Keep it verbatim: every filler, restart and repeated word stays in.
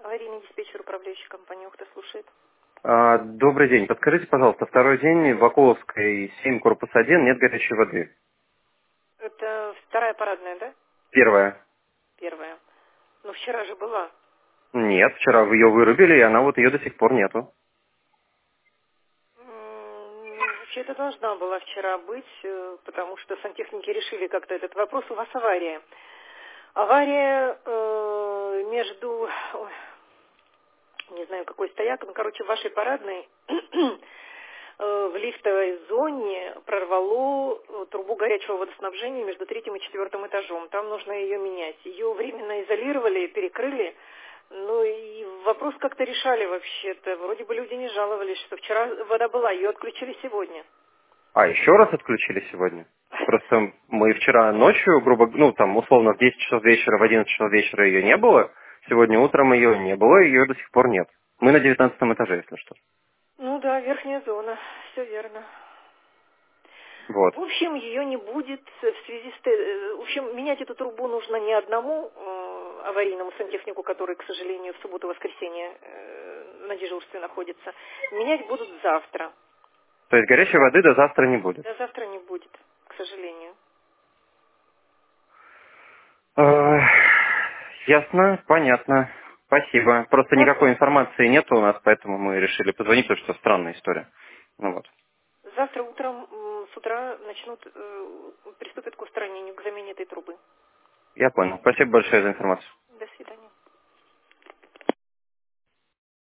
Аварийный диспетчер, управляющий компанией «Ухта» слушает. А, Добрый день. Подскажите, пожалуйста, второй день в Акуловской семь, корпус один, нет горячей воды. Это вторая парадная, да? Первая. Первая. Ну, вчера же была. Нет, вчера вы ее вырубили, и она вот ее до сих пор нету. М, Вообще, это должна была вчера быть, э, потому что сантехники решили как-то этот вопрос. У вас авария. Авария э, между... ой, не знаю, какой стояк, ну, короче, в вашей парадной э, в лифтовой зоне прорвало э, трубу горячего водоснабжения между третьим и четвертым этажом. Там нужно ее менять. Ее временно изолировали, перекрыли. Ну и вопрос как-то решали вообще-то. Вроде бы люди не жаловались, что вчера вода была, ее отключили сегодня. А, еще раз отключили сегодня? Просто мы вчера ночью, грубо, ну, там, условно, в десять часов вечера, в одиннадцать часов вечера ее не было. Сегодня утром ее не было, ее до сих пор нет. Мы на девятнадцатом этаже, если что. Ну да, верхняя зона, все верно. Вот. В общем, ее не будет в связи с... т- В общем, менять эту трубу нужно не одному э, аварийному сантехнику, который, к сожалению, в субботу-воскресенье э, на дежурстве находится. Менять будут завтра. То есть горячей воды до завтра не будет. Да, завтра не будет, к сожалению. Э, Ясно, понятно. Спасибо. Просто Зав- никакой информации нет у нас, поэтому мы решили позвонить, потому что странная история. Ну вот. Завтра утром м, с утра начнут, э, приступят к устранению, к замене этой трубы. Я понял. Спасибо большое за информацию. До свидания.